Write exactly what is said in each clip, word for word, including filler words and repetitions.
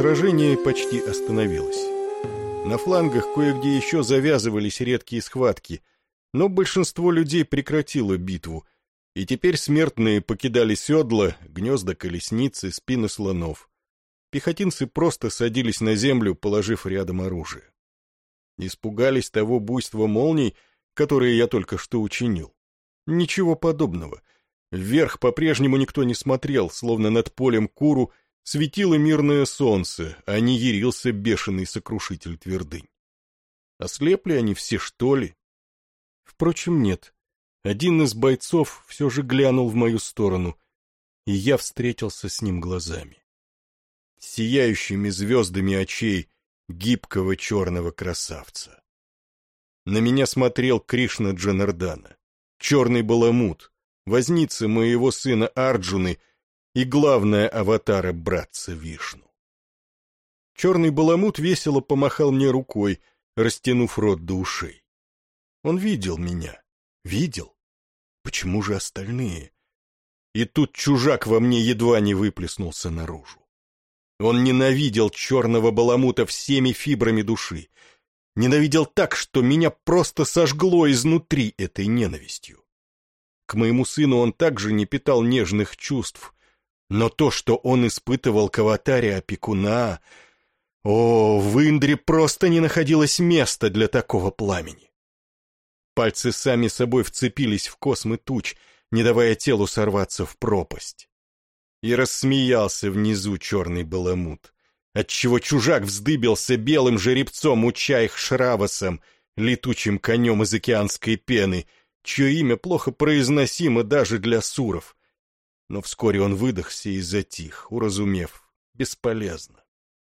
Сражение почти остановилось. На флангах кое-где еще завязывались редкие схватки, но большинство людей прекратило битву, и теперь смертные покидали седла, гнезда колесницы, спины слонов. Пехотинцы просто садились на землю, положив рядом оружие. Испугались того буйства молний, которые я только что учинил. Ничего подобного. Вверх по-прежнему никто не смотрел, словно над полем Куру светило мирное солнце, а не ярился бешеный сокрушитель твердынь. Ослепли они все, что ли? Впрочем, нет. Один из бойцов все же глянул в мою сторону, и я встретился с ним глазами. Сияющими звездами очей гибкого черного красавца. На меня смотрел Кришна Джанардана, черный баламут, возница моего сына Арджуны и главная аватара братца Вишну. Черный баламут весело помахал мне рукой, растянув рот до ушей. Он видел меня, видел. Почему же остальные? И тут чужак во мне едва не выплеснулся наружу. Он ненавидел черного баламута всеми фибрами души. Ненавидел так, что меня просто сожгло изнутри этой ненавистью. К моему сыну он также не питал нежных чувств, но то, что он испытывал к аватаре опекуна... О, в Индре просто не находилось места для такого пламени. Пальцы сами собой вцепились в космы туч, не давая телу сорваться в пропасть. И рассмеялся внизу черный баламут, отчего чужак вздыбился белым жеребцом Учайх-Шравасом, летучим конем из океанской пены, чье имя плохо произносимо даже для суров. Но вскоре он выдохся и затих, уразумев: бесполезно.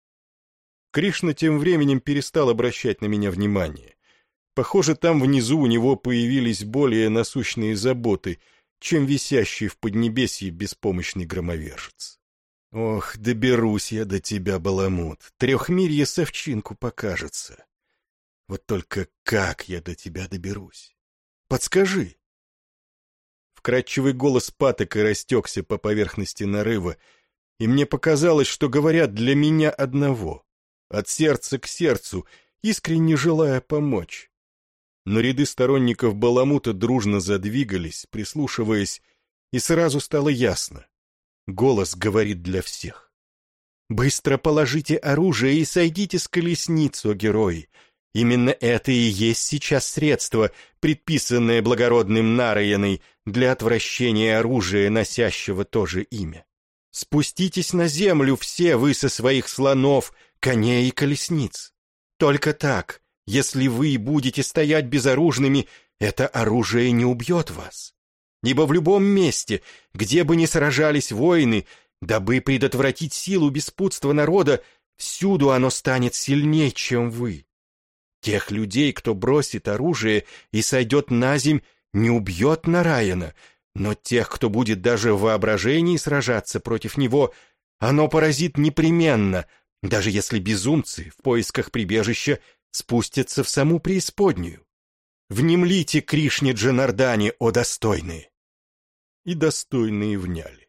Кришна тем временем перестал обращать на меня внимание. Похоже, там внизу у него появились более насущные заботы, чем висящий в поднебесье беспомощный громовержец. Ох, доберусь я до тебя, баламут, трехмирье совчинку покажется. Вот только как я до тебя доберусь? Подскажи. Вкрадчивый голос Патока растекся по поверхности нарыва, и мне показалось, что говорят для меня одного, от сердца к сердцу, искренне желая помочь. Но ряды сторонников баламута дружно задвигались, прислушиваясь, и сразу стало ясно. Голос говорит для всех. «Быстро положите оружие и сойдите с колесниц, о герои! Именно это и есть сейчас средство, предписанное благородным Нараяной для отвращения оружия, носящего то же имя. Спуститесь на землю все вы со своих слонов, коней и колесниц. Только так, если вы будете стоять безоружными, это оружие не убьет вас. Ибо в любом месте, где бы ни сражались воины, дабы предотвратить силу беспутства народа, всюду оно станет сильнее, чем вы. Тех людей, кто бросит оружие и сойдет на земь, не убьет Нараяна, но тех, кто будет даже в воображении сражаться против него, оно поразит непременно, даже если безумцы в поисках прибежища спустятся в саму преисподнюю. Внемлите Кришне Джанардане, о достойные!» И достойные вняли.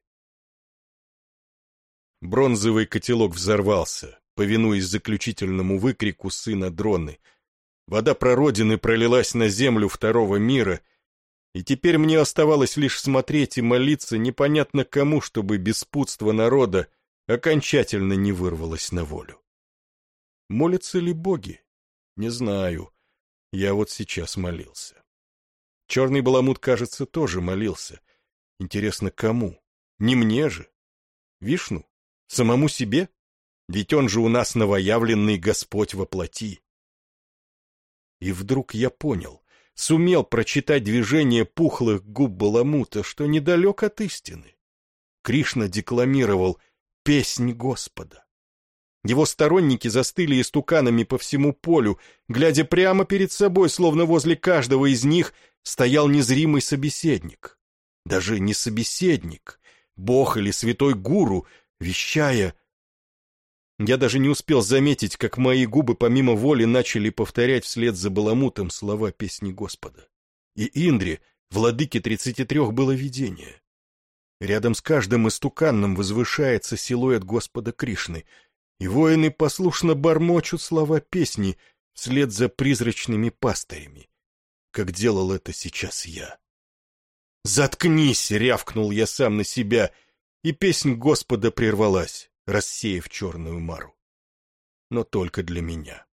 Бронзовый котелок взорвался, повинуясь заключительному выкрику сына Дроны. Вода прародины пролилась на землю второго мира, и теперь мне оставалось лишь смотреть и молиться непонятно кому, чтобы беспутство народа окончательно не вырвалось на волю. Молятся ли боги? Не знаю. Я вот сейчас молился. Черный баламут, кажется, тоже молился. Интересно, кому? Не мне же. Вишну? Самому себе? Ведь он же у нас новоявленный Господь во плоти. И вдруг я понял, сумел прочитать движение пухлых губ баламута, что недалек от истины. Кришна декламировал «Песнь Господа». Его сторонники застыли истуканами по всему полю, глядя прямо перед собой, словно возле каждого из них стоял незримый собеседник. Даже не собеседник, бог или святой гуру, вещая... Я даже не успел заметить, как мои губы помимо воли начали повторять вслед за баламутом слова песни Господа. И Индре, владыке тридцати трех, было видение. Рядом с каждым истуканом возвышается силуэт Господа Кришны, и воины послушно бормочут слова песни вслед за призрачными пастырями, как делал это сейчас я. «Заткнись!» — рявкнул я сам на себя, и песнь Господа прервалась, рассеяв черную мару. Но только для меня.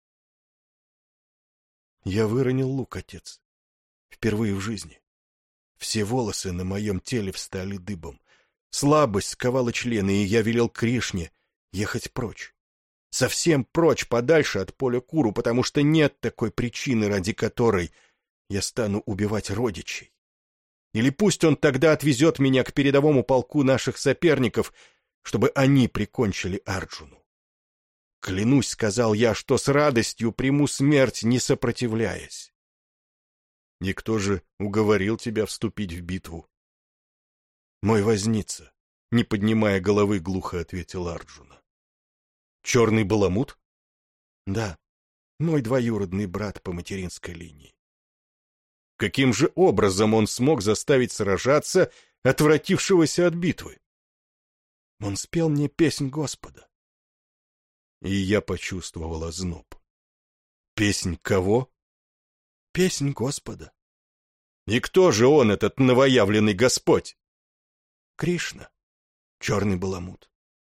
Я выронил лук, отец. Впервые в жизни. Все волосы на моем теле встали дыбом. Слабость сковала члены, и я велел Кришне ехать прочь. Совсем прочь, подальше от поля Куру, потому что нет такой причины, ради которой я стану убивать родичей. Или пусть он тогда отвезет меня к передовому полку наших соперников, чтобы они прикончили Арджуну. Клянусь, сказал я, что с радостью приму смерть, не сопротивляясь. Никто же уговорил тебя вступить в битву. Мой возница, не поднимая головы, глухо ответил Арджуна. Черный баламут? Да, мой двоюродный брат по материнской линии. Каким же образом он смог заставить сражаться отвратившегося от битвы? Он спел мне песнь Господа. И я почувствовал озноб. Песнь кого? Песнь Господа. И кто же он, этот новоявленный Господь? Кришна, черный баламут.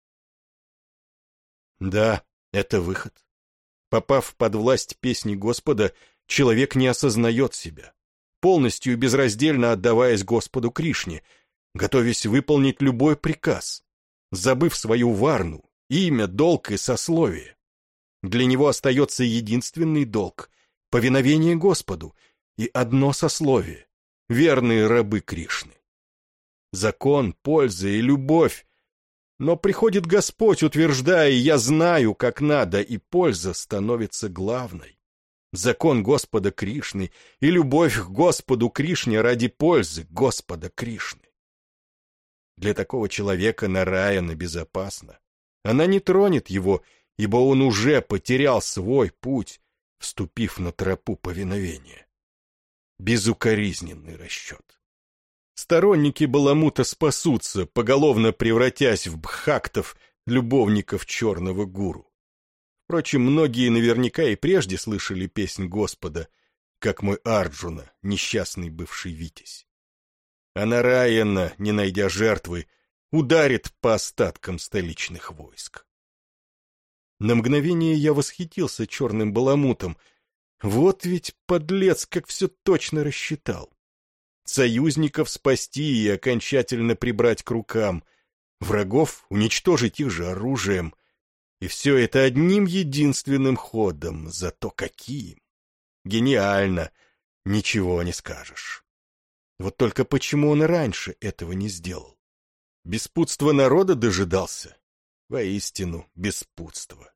Да, это выход. Попав под власть песни Господа, человек не осознает себя, полностью и безраздельно отдаваясь Господу Кришне, готовясь выполнить любой приказ, забыв свою варну, имя, долг и сословие. Для него остается единственный долг — повиновение Господу и одно сословие — верные рабы Кришны. Закон, польза и любовь. Но приходит Господь, утверждая: «Я знаю, как надо», и польза становится главной. Закон Господа Кришны и любовь к Господу Кришне ради пользы Господа Кришны. Для такого человека Нараяна безопасна. Она не тронет его, ибо он уже потерял свой путь, вступив на тропу повиновения. Безукоризненный расчет. Сторонники Баламута спасутся, поголовно превратясь в бхактов, любовников черного гуру. Впрочем, многие наверняка и прежде слышали песнь Господа, как мой Арджуна, несчастный бывший витязь. А Нараяна, не найдя жертвы, ударит по остаткам столичных войск. На мгновение я восхитился черным баламутом. Вот ведь подлец, как все точно рассчитал. Союзников спасти и окончательно прибрать к рукам, врагов уничтожить их же оружием. И все это одним единственным ходом, зато каким! Гениально, ничего не скажешь. Вот только почему он и раньше этого не сделал? Беспутство народа дожидался? Воистину, беспутство.